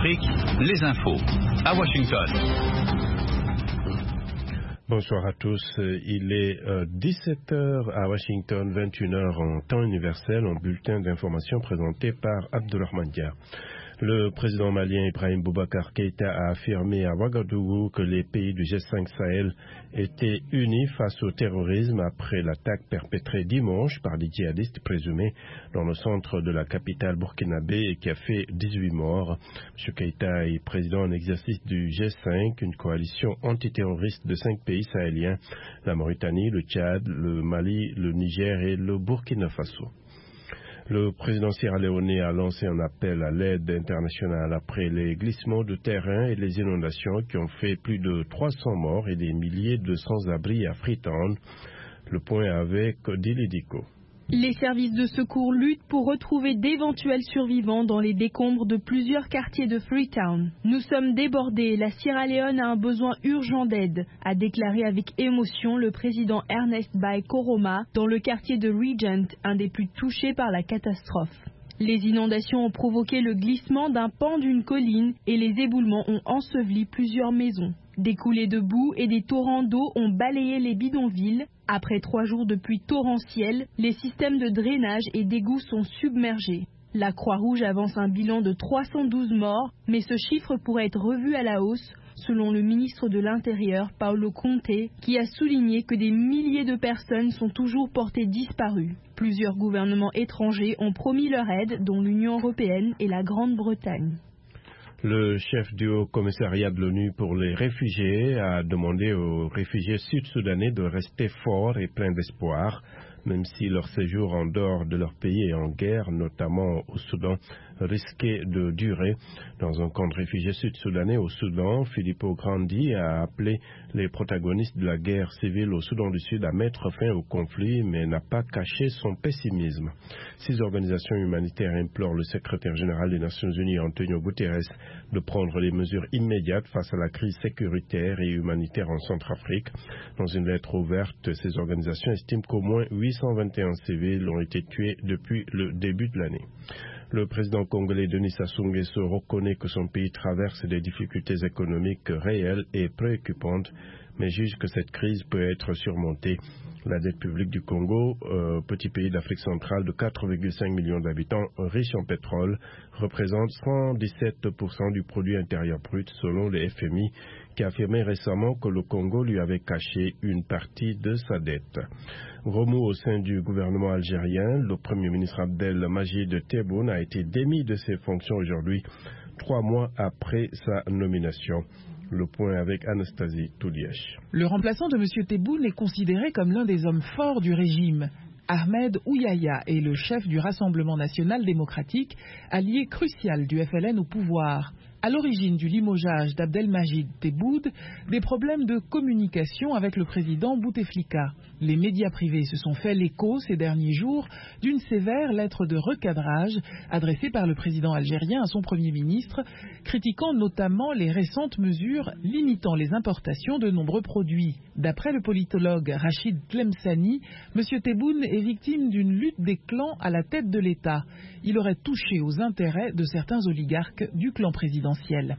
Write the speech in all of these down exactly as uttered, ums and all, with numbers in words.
Afrique, les infos à Washington. Bonsoir à tous. Il est euh, dix-sept heures à Washington, vingt et une heures en temps universel, en bulletin d'information présenté par Abdourahmane Dia. Le président malien Ibrahim Boubacar Keïta a affirmé à Ouagadougou que les pays du G cinq Sahel étaient unis face au terrorisme après l'attaque perpétrée dimanche par des djihadistes présumés dans le centre de la capitale burkinabé et qui a fait dix-huit morts. M. Keïta est président en exercice du G cinq, une coalition antiterroriste de cinq pays sahéliens, la Mauritanie, le Tchad, le Mali, le Niger et le Burkina Faso. Le président sierra-léonais a lancé un appel à l'aide internationale après les glissements de terrain et les inondations qui ont fait plus de trois cents morts et des milliers de sans-abri à Freetown. Le point avec Dili Diko. Les services de secours luttent pour retrouver d'éventuels survivants dans les décombres de plusieurs quartiers de Freetown. Nous sommes débordés, la Sierra Leone a un besoin urgent d'aide, a déclaré avec émotion le président Ernest Bai Koroma dans le quartier de Regent, un des plus touchés par la catastrophe. Les inondations ont provoqué le glissement d'un pan d'une colline et les éboulements ont enseveli plusieurs maisons. Des coulées de boue et des torrents d'eau ont balayé les bidonvilles. Après trois jours de pluie torrentielle, les systèmes de drainage et d'égouts sont submergés. La Croix-Rouge avance un bilan de trois cent douze morts, mais ce chiffre pourrait être revu à la hausse, selon le ministre de l'Intérieur, Paulo Conte, qui a souligné que des milliers de personnes sont toujours portées disparues. Plusieurs gouvernements étrangers ont promis leur aide, dont l'Union européenne et la Grande-Bretagne. Le chef du Haut-Commissariat de l'ONU pour les réfugiés a demandé aux réfugiés sud-soudanais de rester forts et pleins d'espoir, même si leur séjour en dehors de leur pays est en guerre, notamment au Soudan, risquait de durer. Dans un camp de réfugiés sud-soudanais au Soudan, Filippo Grandi a appelé les protagonistes de la guerre civile au Soudan du Sud à mettre fin au conflit, mais n'a pas caché son pessimisme. Six organisations humanitaires implorent le secrétaire général des Nations Unies, Antonio Guterres, de prendre les mesures immédiates face à la crise sécuritaire et humanitaire en Centrafrique. Dans une lettre ouverte, ces organisations estiment qu'au moins huit cent vingt et un civils ont été tués depuis le début de l'année. Le président congolais Denis Sassou Nguesso reconnaît que son pays traverse des difficultés économiques réelles et préoccupantes, mais juge que cette crise peut être surmontée. La dette publique du Congo, euh, petit pays d'Afrique centrale de quatre virgule cinq millions d'habitants, riche en pétrole, représente cent dix-sept pour cent du produit intérieur brut selon le F M I, qui a affirmé récemment que le Congo lui avait caché une partie de sa dette. Remous au sein du gouvernement algérien, le premier ministre Abdelmajid Tebboune a été démis de ses fonctions aujourd'hui, trois mois après sa nomination. Le point avec Anastasie Toulièche. Le remplaçant de M. Tebboune est considéré comme l'un des hommes forts du régime. Ahmed Ouyaya est le chef du Rassemblement national démocratique, allié crucial du F L N au pouvoir. À l'origine du limogeage d'Abdelmajid Tebboune, des problèmes de communication avec le président Bouteflika. Les médias privés se sont fait l'écho ces derniers jours d'une sévère lettre de recadrage adressée par le président algérien à son premier ministre, critiquant notamment les récentes mesures limitant les importations de nombreux produits. D'après le politologue Rachid Tlemceni, M. Tebboune est victime d'une lutte des clans à la tête de l'État. Il aurait touché aux intérêts de certains oligarques du clan présidentiel.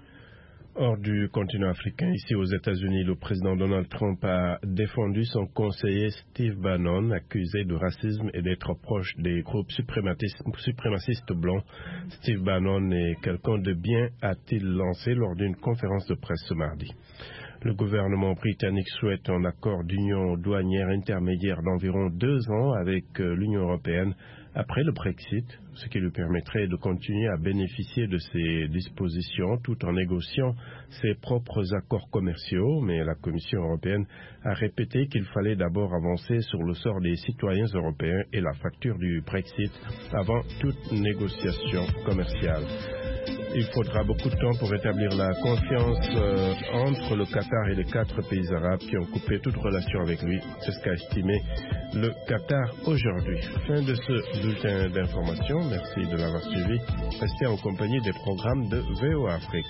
Hors du continent africain, ici aux États-Unis, le président Donald Trump a défendu son conseiller Steve Bannon, accusé de racisme et d'être proche des groupes suprématistes, suprémacistes blancs. Steve Bannon est quelqu'un de bien, a-t-il lancé lors d'une conférence de presse ce mardi. Le gouvernement britannique souhaite un accord d'union douanière intermédiaire d'environ deux ans avec l'Union européenne après le Brexit, ce qui lui permettrait de continuer à bénéficier de ces dispositions tout en négociant ses propres accords commerciaux. Mais la Commission européenne a répété qu'il fallait d'abord avancer sur le sort des citoyens européens et la facture du Brexit avant toute négociation commerciale. Il faudra beaucoup de temps pour établir la confiance euh, entre le Qatar et les quatre pays arabes qui ont coupé toute relation avec lui. C'est ce qu'a estimé le Qatar aujourd'hui. Fin de ce bulletin d'information. Merci de l'avoir suivi. Restez en compagnie des programmes de V O A Afrique.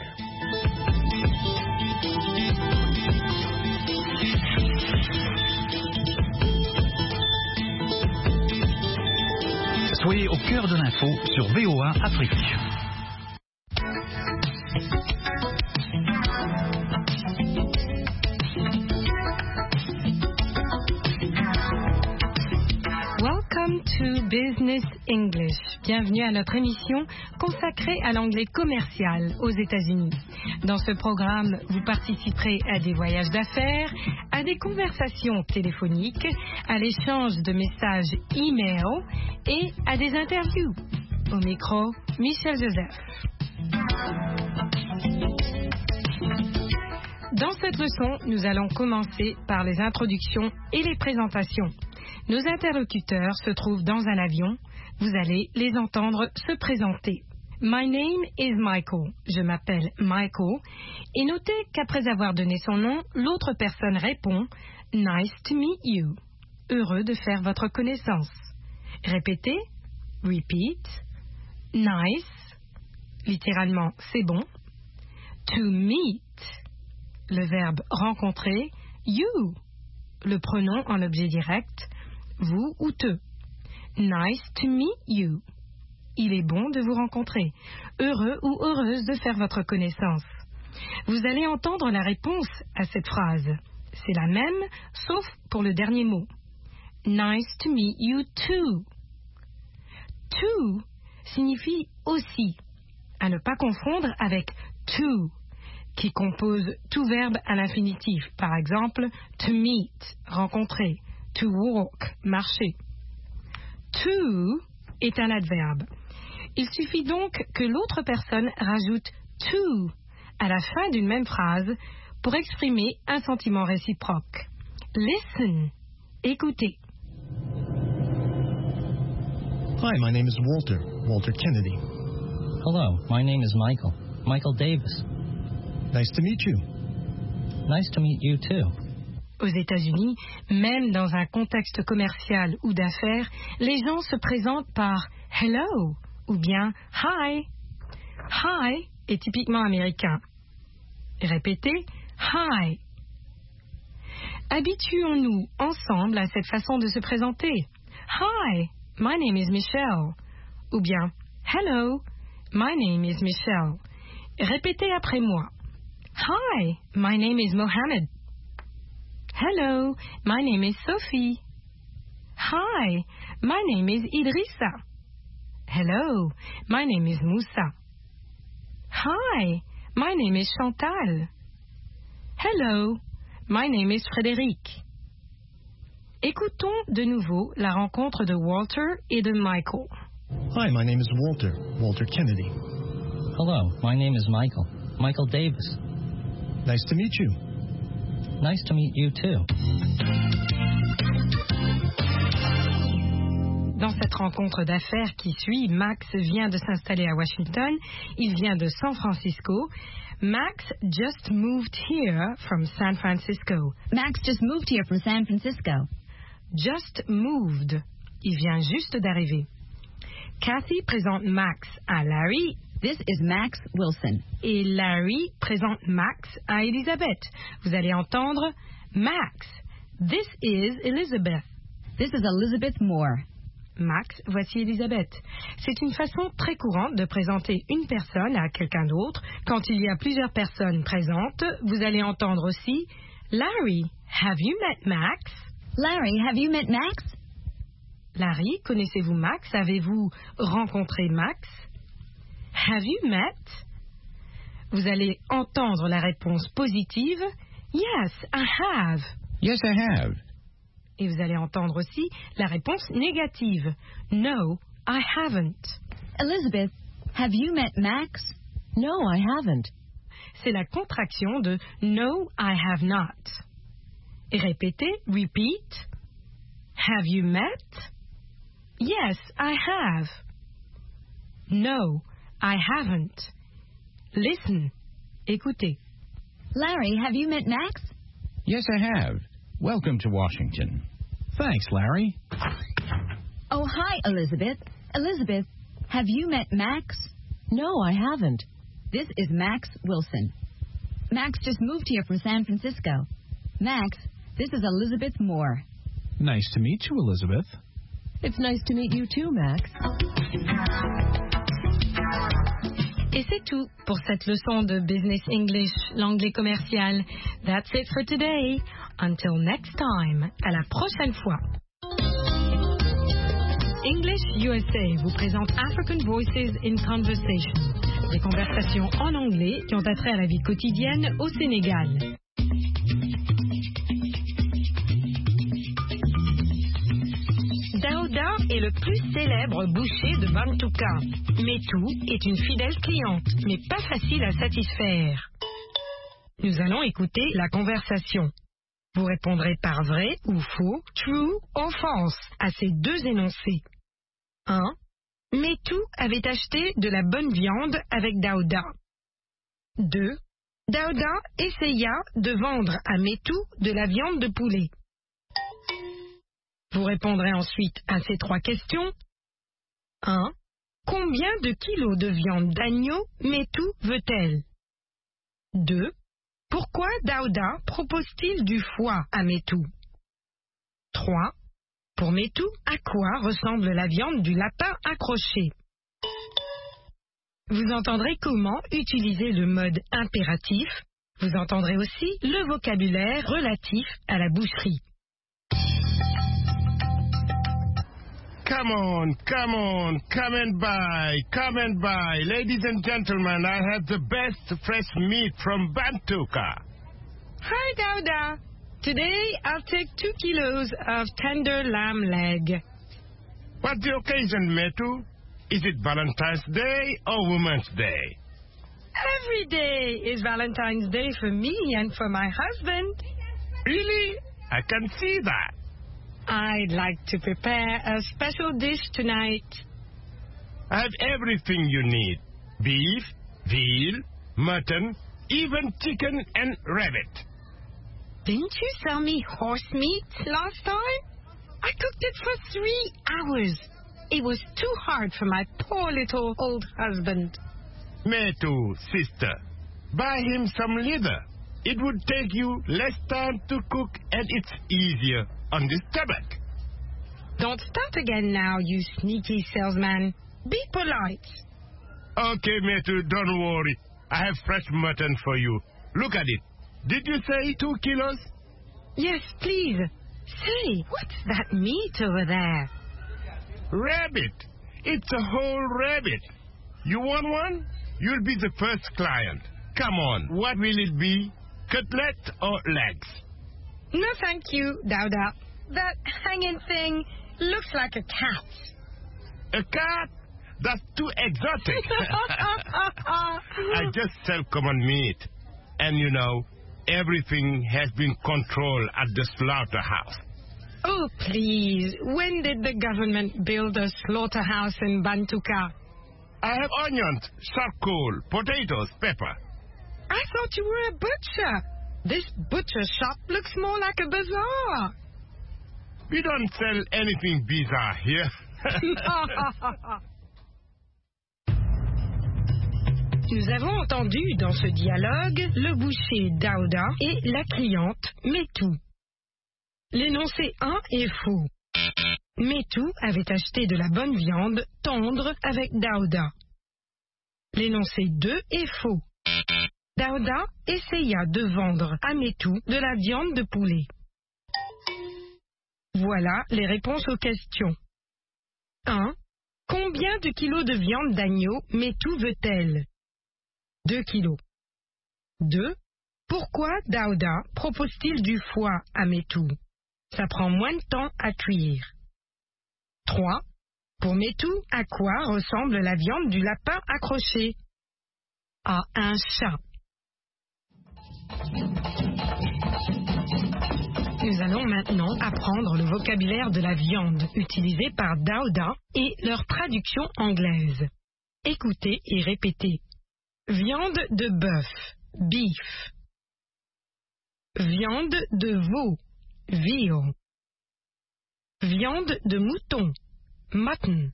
Soyez au cœur de l'info sur V O A Afrique. English. Bienvenue à notre émission consacrée à l'anglais commercial aux États-Unis. Dans ce programme, vous participerez à des voyages d'affaires, à des conversations téléphoniques, à l'échange de messages e-mail et à des interviews. Au micro, Michel Joseph. Dans cette leçon, nous allons commencer par les introductions et les présentations. Nos interlocuteurs se trouvent dans un avion. Vous allez les entendre se présenter. My name is Michael. Je m'appelle Michael. Et notez qu'après avoir donné son nom, l'autre personne répond Nice to meet you. Heureux de faire votre connaissance. Répétez. Repeat. Nice. Littéralement, c'est bon. To meet. Le verbe rencontrer. You. Le pronom en objet direct. Vous ou te. Nice to meet you. Il est bon de vous rencontrer. Heureux ou heureuse de faire votre connaissance. Vous allez entendre la réponse à cette phrase. C'est la même, sauf pour le dernier mot. Nice to meet you too. To signifie aussi. À ne pas confondre avec to, qui compose tout verbe à l'infinitif. Par exemple, to meet, rencontrer. To walk, marcher. To est un adverbe. Il suffit donc que l'autre personne rajoute to à la fin d'une même phrase pour exprimer un sentiment réciproque. Listen, écoutez. Hi, my name is Walter, Walter Kennedy. Hello, my name is Michael, Michael Davis. Nice to meet you. Nice to meet you too. Aux États-Unis, même dans un contexte commercial ou d'affaires, les gens se présentent par hello ou bien hi. Hi est typiquement américain. Répétez hi. Habituons-nous ensemble à cette façon de se présenter. Hi, my name is Michelle. Ou bien hello, my name is Michelle. Répétez après moi. Hi, my name is Mohammed. Hello, my name is Sophie. Hi, my name is Idrissa. Hello, my name is Moussa. Hi, my name is Chantal. Hello, my name is Frédéric. Écoutons de nouveau la rencontre de Walter et de Michael. Hi, my name is Walter, Walter Kennedy. Hello, my name is Michael, Michael Davis. Nice to meet you. Nice to meet you too. Dans cette rencontre d'affaires qui suit, Max vient de s'installer à Washington. Il vient de San Francisco. Max just moved here from San Francisco. Max just moved here from San Francisco. Just moved. Il vient juste d'arriver. Kathy présente Max à Larry. This is Max Wilson. Et Larry présente Max à Elizabeth. Vous allez entendre Max. This is Elizabeth. This is Elizabeth Moore. Max, voici Elizabeth. C'est une façon très courante de présenter une personne à quelqu'un d'autre. Quand il y a plusieurs personnes présentes, vous allez entendre aussi Larry, have you met Max? Larry, have you met Max? Larry, connaissez-vous Max? Avez-vous rencontré Max? Have you met? Vous allez entendre la réponse positive. Yes, I have. Yes, I have. Et vous allez entendre aussi la réponse négative. No, I haven't. Elizabeth, have you met Max? No, I haven't. C'est la contraction de No, I have not. Et répétez, repeat. Have you met? Yes, I have. No, I haven't. Listen. Écoutez. Larry, have you met Max? Yes, I have. Welcome to Washington. Thanks, Larry. Oh, hi, Elizabeth. Elizabeth, have you met Max? No, I haven't. This is Max Wilson. Max just moved here from San Francisco. Max, this is Elizabeth Moore. Nice to meet you, Elizabeth. It's nice to meet you too, Max. Et c'est tout pour cette leçon de Business English, l'anglais commercial. That's it for today. Until next time. À la prochaine fois. English U S A vous présente African Voices in Conversation, des conversations en anglais qui ont attrait à la vie quotidienne au Sénégal. Daouda est le plus célèbre boucher de Bantouka. Metou est une fidèle cliente, mais pas facile à satisfaire. Nous allons écouter la conversation. Vous répondrez par vrai ou faux, true ou false, à ces deux énoncés. un. Metou avait acheté de la bonne viande avec Daouda. deux. Daouda essaya de vendre à Metou de la viande de poulet. Vous répondrez ensuite à ces trois questions. un. Combien de kilos de viande d'agneau Metou veut-elle? deux. Pourquoi Daouda propose-t-il du foie à Metou? trois. Pour Metou, à quoi ressemble la viande du lapin accroché? Vous entendrez comment utiliser le mode impératif. Vous entendrez aussi le vocabulaire relatif à la boucherie. Come on, come on, come and buy, come and buy. Ladies and gentlemen, I have the best fresh meat from Bantouka. Hi, Daouda. Today I'll take two kilos of tender lamb leg. What's the occasion, Metu? Is it Valentine's Day or Women's Day? Every day is Valentine's Day for me and for my husband. Really? I can see that. I'd like to prepare a special dish tonight. I have everything you need. Beef, veal, mutton, even chicken and rabbit. Didn't you sell me horse meat last time? I cooked it for three hours. It was too hard for my poor little old husband. Metu, sister, buy him some leather. It would take you less time to cook and it's easier on the stomach. Don't start again now, you sneaky salesman. Be polite. Okay, Metu, don't worry. I have fresh mutton for you. Look at it. Did you say two kilos? Yes, please. Say, what's that meat over there? Rabbit. It's a whole rabbit. You want one? You'll be the first client. Come on, what will it be? Cutlet or legs? No, thank you, Daouda. That hanging thing looks like a cat. A cat? That's too exotic. I just sell common meat. And you know, everything has been controlled at the slaughterhouse. Oh, please. When did the government build a slaughterhouse in Bantouka? I have onions, charcoal, potatoes, pepper. I thought you were a butcher. This butcher shop looks more like a bazaar. We don't sell anything bizarre here. Nous avons entendu dans ce dialogue le boucher Daouda et la cliente Metou. L'énoncé un est faux. Metou avait acheté de la bonne viande tendre avec Daouda. L'énoncé deux est faux. Daouda essaya de vendre à Metou de la viande de poulet. Voilà les réponses aux questions. un. Combien de kilos de viande d'agneau Metou veut-elle? deux kilos. deux. Pourquoi Daouda propose-t-il du foie à Metou? Ça prend moins de temps à cuire. trois. Pour Metou, à quoi ressemble la viande du lapin accroché? À un chat. Nous allons maintenant apprendre le vocabulaire de la viande utilisé par Daouda et leur traduction anglaise. Écoutez et répétez. Viande de bœuf, beef. Viande de veau, veal. Viande de mouton, mutton.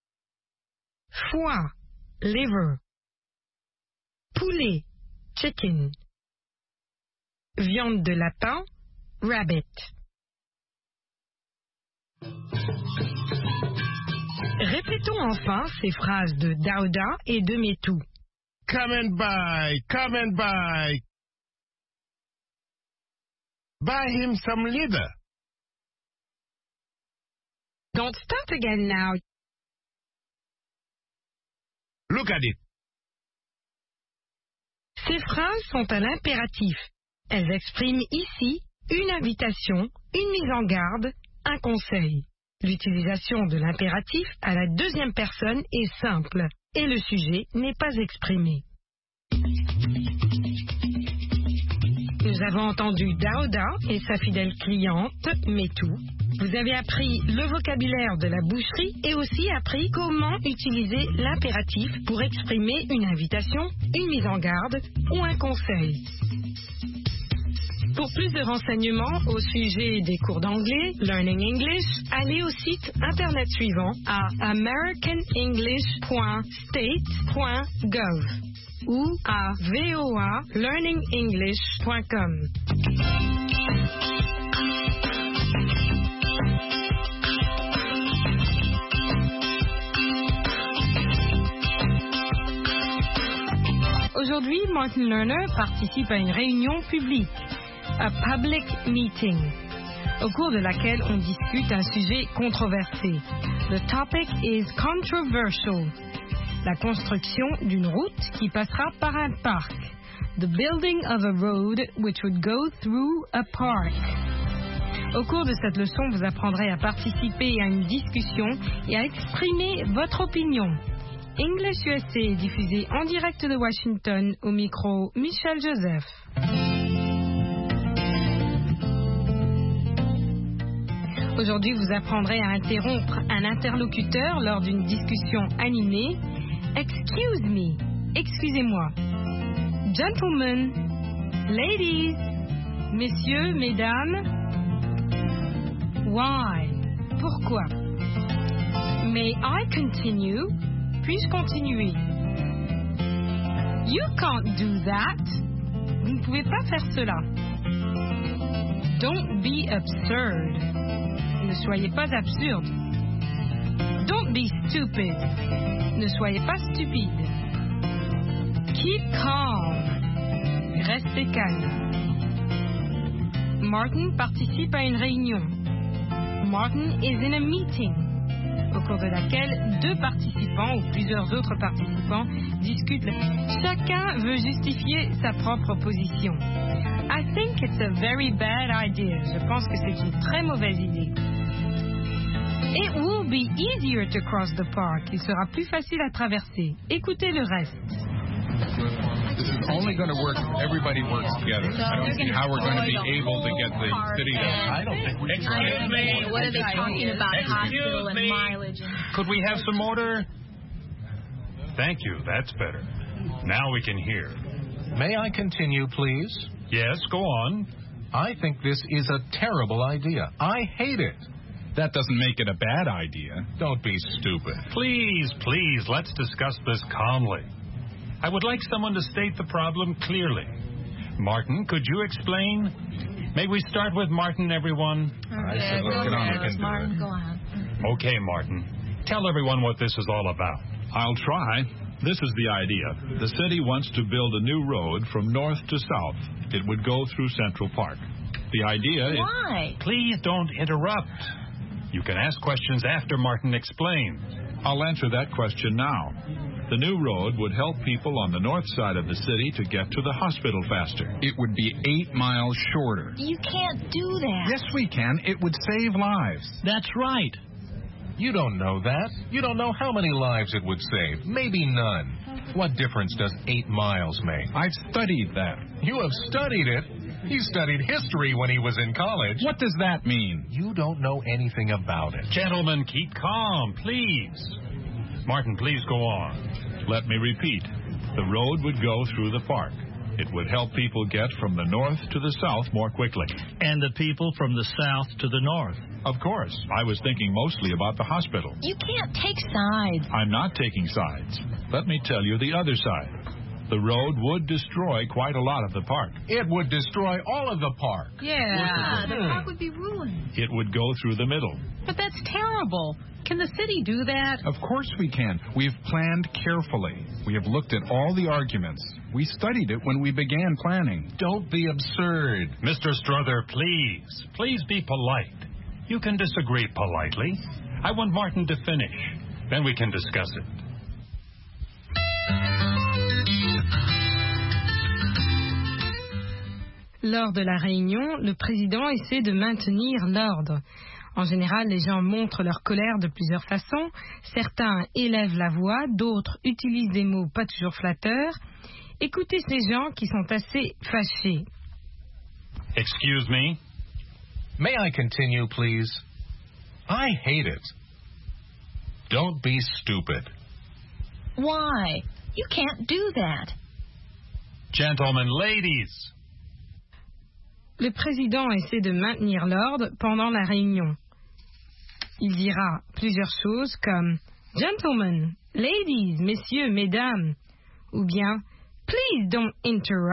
Foie, liver. Poulet, chicken. Viande de lapin, rabbit. Répétons enfin ces phrases de Daouda et de Metou. Come and buy, come and buy. Buy him some leather. Don't start again now. Look at it. Ces phrases sont à l'impératif. Elles expriment ici une invitation, une mise en garde, un conseil. L'utilisation de l'impératif à la deuxième personne est simple et le sujet n'est pas exprimé. Nous avons entendu Daouda et sa fidèle cliente, Metou. Vous avez appris le vocabulaire de la boucherie et aussi appris comment utiliser l'impératif pour exprimer une invitation, une mise en garde ou un conseil. Pour plus de renseignements au sujet des cours d'anglais, Learning English, allez au site internet suivant à american english point state point gov ou à voa learning english point com. Aujourd'hui, Martin Lerner participe à une réunion publique, a public meeting, au cours de laquelle on discute un sujet controversé. The topic is controversial. La construction d'une route qui passera par un parc. The building of a road which would go through a park. Au cours de cette leçon, vous apprendrez à participer à une discussion et à exprimer votre opinion. English U S A est diffusé en direct de Washington au micro Michel Joseph. Aujourd'hui, vous apprendrez à interrompre un interlocuteur lors d'une discussion animée. Excuse me, excusez-moi. Gentlemen, ladies, messieurs, mesdames. Why? Pourquoi? May I continue? Puis-je continuer? You can't do that. Vous ne pouvez pas faire cela. Don't be absurd. Ne soyez pas absurde. Don't be stupid. Ne soyez pas stupide. Keep calm. Restez calme. Martin participe à une réunion. Martin is in a meeting, au cours de laquelle deux participants ou plusieurs autres participants discutent. Chacun veut justifier sa propre position. I think it's a very bad idea. Je pense que c'est une très mauvaise idée. It will be easier to cross the park. Il sera plus facile à traverser. Écoutez le reste. This is only going to work if everybody works together. I don't see how we're going to be able to get the city to... I don't think we can. Excuse me. What are they talking about? Hospital and mileage. Could we have some order? Thank you. That's better. Now we can hear. May I continue, please? Yes, go on. I think this is a terrible idea. I hate it. That doesn't make it a bad idea. Don't be stupid. Please, please, let's discuss this calmly. I would like someone to state the problem clearly. Martin, could you explain? May we start with Martin, everyone? Okay, I said, let's get on. I can do Martin, it. Go on. Okay, Martin. Tell everyone what this is all about. I'll try. This is the idea. The city wants to build a new road from north to south. It would go through Central Park. The idea is... Why? Please don't interrupt. You can ask questions after Martin explains. I'll answer that question now. The new road would help people on the north side of the city to get to the hospital faster. It would be eight miles shorter. You can't do that. Yes, we can. It would save lives. That's right. You don't know that. You don't know how many lives it would save. Maybe none. What difference does eight miles make? I've studied that. You have studied it? He studied history when he was in college. What does that mean? You don't know anything about it. Gentlemen, keep calm, please. Martin, please go on. Let me repeat. The road would go through the park. It would help people get from the north to the south more quickly. And the people from the south to the north. Of course. I was thinking mostly about the hospital. You can't take sides. I'm not taking sides. Let me tell you the other side. The road would destroy quite a lot of the park. It would destroy all of the park. Yeah, the park would be ruined. It would go through the middle. But that's terrible. Can the city do that? Of course we can. We've planned carefully. We have looked at all the arguments. We studied it when we began planning. Don't be absurd. Mister Strother, please. Please be polite. You can disagree politely. I want Martin to finish. Then we can discuss it. Lors de la réunion, le président essaie de maintenir l'ordre. En général, les gens montrent leur colère de plusieurs façons. Certains élèvent la voix, d'autres utilisent des mots pas toujours flatteurs. Écoutez ces gens qui sont assez fâchés. Excuse me? May I continue, please? I hate it. Don't be stupid. Why? You can't do that. Gentlemen, ladies. Le président essaie de maintenir l'ordre pendant la réunion. Il dira plusieurs choses comme « Gentlemen, ladies, messieurs, mesdames » ou bien « Please don't interrupt ».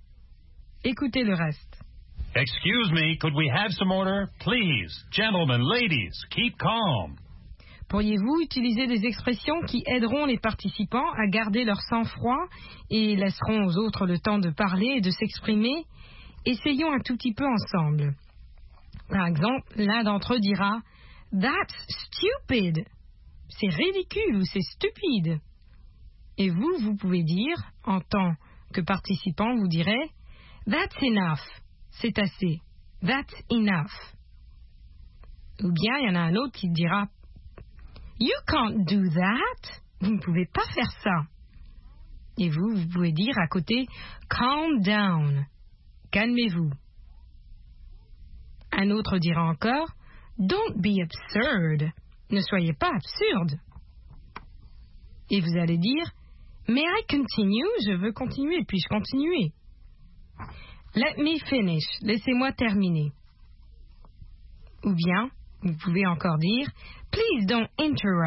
Écoutez le reste. Excuse me, could we have some order? Please, gentlemen, ladies, keep calm. Pourriez-vous utiliser des expressions qui aideront les participants à garder leur sang-froid et laisseront aux autres le temps de parler et de s'exprimer? Essayons un tout petit peu ensemble. Par exemple, l'un d'entre eux dira « That's stupid ». C'est ridicule ou c'est stupide. Et vous, vous pouvez dire, en tant que participant, vous direz « That's enough ». C'est assez. That's enough. Ou bien, il y en a un autre qui dira « You can't do that ». Vous ne pouvez pas faire ça. Et vous, vous pouvez dire à côté « Calm down ». Calmez-vous. Un autre dira encore « Don't be absurd ». Ne soyez pas absurde. Et vous allez dire « May I continue ?» Je veux continuer, puis-je continuer? Let me finish. Laissez-moi terminer. Ou bien, vous pouvez encore dire « Please don't interrupt ».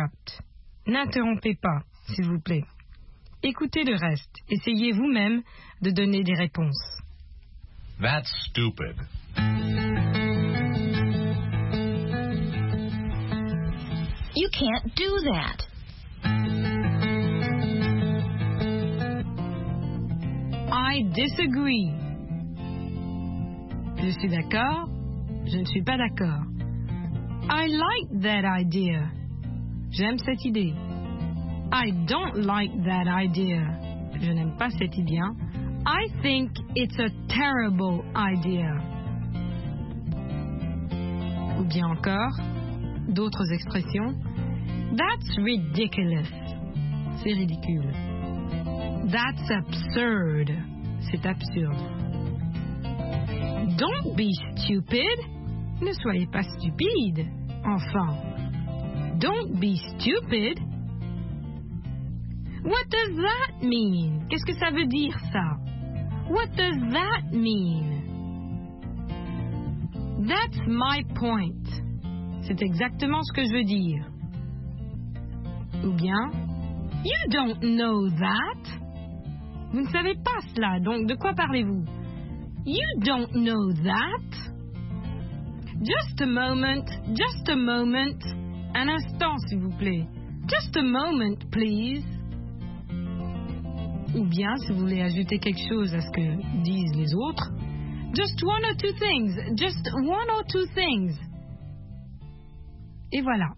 N'interrompez pas, s'il vous plaît. Écoutez le reste. Essayez vous-même de donner des réponses. That's stupid. You can't do that. I disagree. Je suis d'accord. Je ne suis pas d'accord. I like that idea. J'aime cette idée. I don't like that idea. Je n'aime pas cette idée. I think it's a terrible idea. Ou bien encore, d'autres expressions. That's ridiculous. C'est ridicule. That's absurd. C'est absurde. Don't be stupid. Ne soyez pas stupide. Enfin. Don't be stupid. What does that mean? Qu'est-ce que ça veut dire, ça? What does that mean? That's my point. C'est exactement ce que je veux dire. Ou bien, you don't know that. Vous ne savez pas cela, donc de quoi parlez-vous? You don't know that. Just a moment, just a moment. Un instant, s'il vous plaît. Just a moment, please. Ou bien, si vous voulez ajouter quelque chose à ce que disent les autres, just one or two things, just one or two things. Et voilà.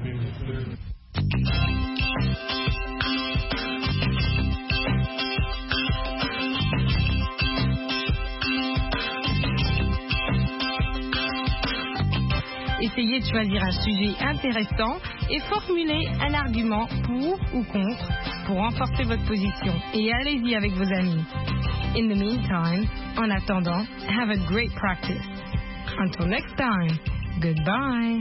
Essayez de choisir un sujet intéressant et formulez un argument pour ou contre pour renforcer votre position. Et allez-y avec vos amis. In the meantime, en attendant, have a great practice. Until next time, goodbye.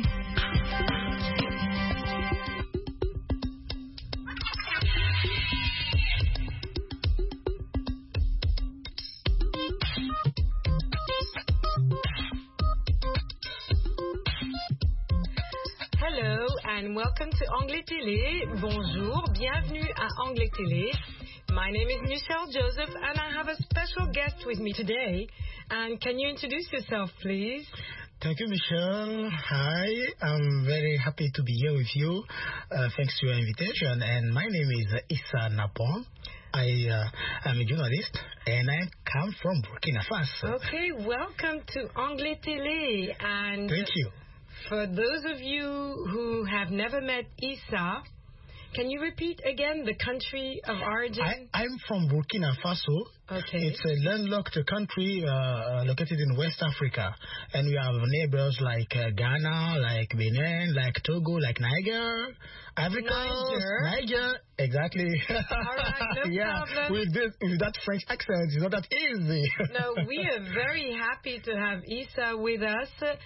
Hello and welcome to Anglais Télé. Bonjour, bienvenue à Anglais Télé. My name is Michelle Joseph and I have a special guest with me today. And can you introduce yourself, please? Thank you, Michelle. Hi, I'm very happy to be here with you. Uh, thanks to your invitation. And my name is Issa Napon. I uh, am a journalist and I come from Burkina Faso. Okay, welcome to Anglais Télé. And thank you. for those of you who have never met Issa, can you repeat again the country of origin? I, I'm from Burkina Faso. Okay. It's a landlocked country uh, located in West Africa. And we have neighbors like uh, Ghana, like Benin, like Togo, like Niger, Africa, Niger. Niger. Exactly. All right, no yeah, problem. with, this, with that French accent, it's not that easy. No, we are very happy to have Issa with us.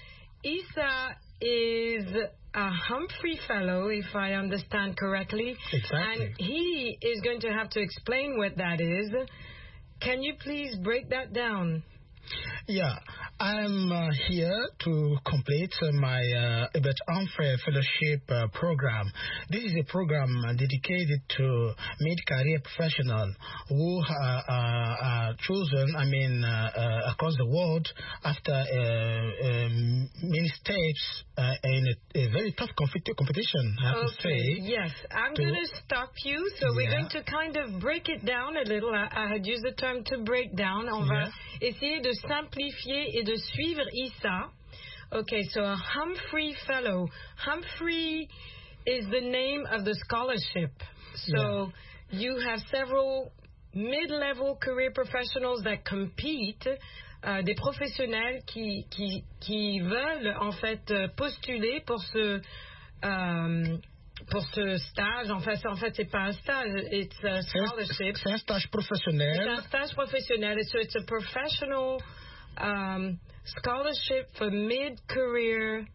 Issa is a Humphrey Fellow, if I understand correctly. Exactly. And he is going to have to explain what that is. Can you please break that down? Yeah, I'm uh, here to complete uh, my uh, Hubert Humphrey Fellowship uh, program. This is a program uh, dedicated to mid-career professionals who uh, uh, are chosen, I mean, uh, uh, across the world after uh, um, many steps uh, in a, a very tough competi- competition, I have okay. to say. Yes, I'm to, going to stop you. So yeah. we're going to kind of break it down a little. I, I had used the term to break down. On yeah. va essayer de simplifier et de suivre Issa. Okay, so a Humphrey Fellow. Humphrey is the name of the scholarship. So yeah. you have several mid-level career professionals that compete, euh, des professionnels qui, qui, qui veulent en fait postuler pour ce euh, pour ce stage. En fait, en fait, c'est pas un stage, it's a scholarship. C'est un stage professionnel. C'est un stage professionnel. So it's a professional um, scholarship for mid-career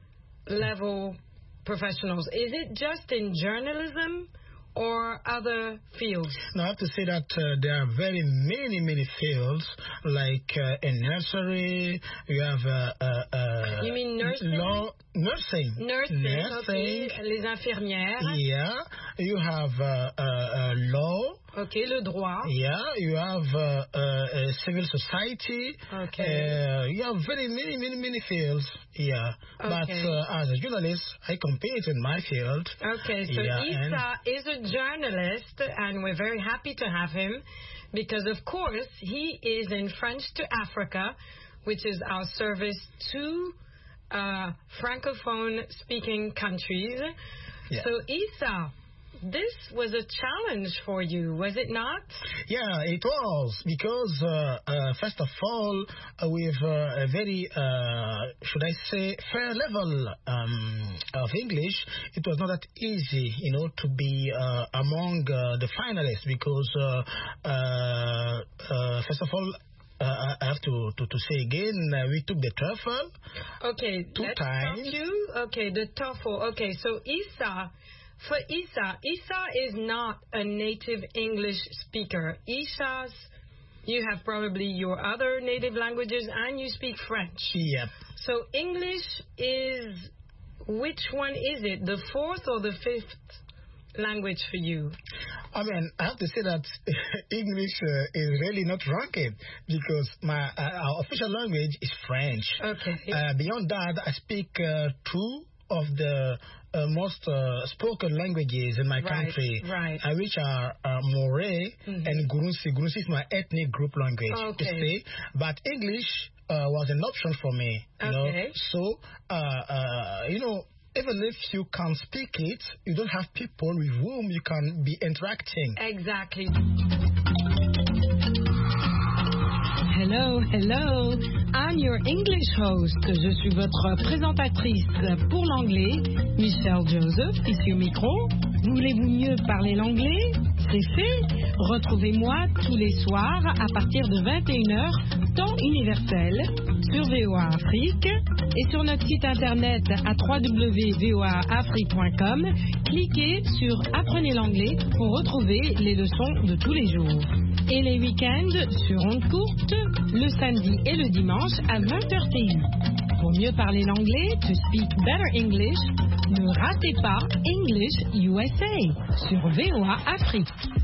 level professionals. Is it just in journalism or other fields? No, I have to say that uh, there are very many, many fields, like uh, in nursery, you have uh, uh, uh, you mean nursing? Law, nursing. Nursing, nursing. Okay. Les infirmières. Yeah, you have uh, uh, uh, law. Okay, le droit. Yeah, you have uh, uh, civil society. Okay. Uh, you have very many, many, many fields. Yeah. Okay. But uh, as a journalist, I compete in my field. Okay, so yeah, Issa is a journalist, and we're very happy to have him because, of course, he is in French to Africa, which is our service to uh, Francophone-speaking countries. Yeah. So, Issa, this was a challenge for you, was it not? Yeah, it was, because uh, uh, first of all, uh, with uh, a very, uh, should I say, fair level um, of English, it was not that easy, you know, to be uh, among uh, the finalists, because uh, uh, uh, first of all, Uh, I have to, to, to say again, uh, we took the TOEFL. Okay, two let's times. stop you. Okay, the TOEFL. Okay, so Issa, for Issa, Issa is not a native English speaker. Issa's, you have probably your other native languages and you speak French. Yep. So English is, which one is it? The fourth or the fifth language for you? I mean, I have to say that English uh, is really not ranking, because my uh, our official language is French. Okay. Uh, beyond that, I speak uh, two of the uh, most uh, spoken languages in my right, country, right. uh, which are uh, Moray mm-hmm. and Gurunsi. Gurunsi is my ethnic group language, okay. you see. But English uh, was an option for me, you okay. know. So, uh, uh, you know, even if you can speak it, you don't have people with whom you can be interacting. Exactly. Hello, hello. I'm your English host. Je suis votre présentatrice pour l'anglais, Michelle Joseph, ici au micro. Voulez-vous mieux parler l'anglais? C'est fait. Retrouvez-moi tous les soirs à partir de vingt et une heures, temps universel, sur V O A Afrique et sur notre site internet à w w w point v o a afrique point com. Cliquez sur Apprenez l'anglais pour retrouver les leçons de tous les jours. Et les week-ends sur ondes courtes, le samedi et le dimanche à vingt heures T U. Pour mieux parler l'anglais, to speak better English, ne ratez pas English U S A sur V O A Afrique.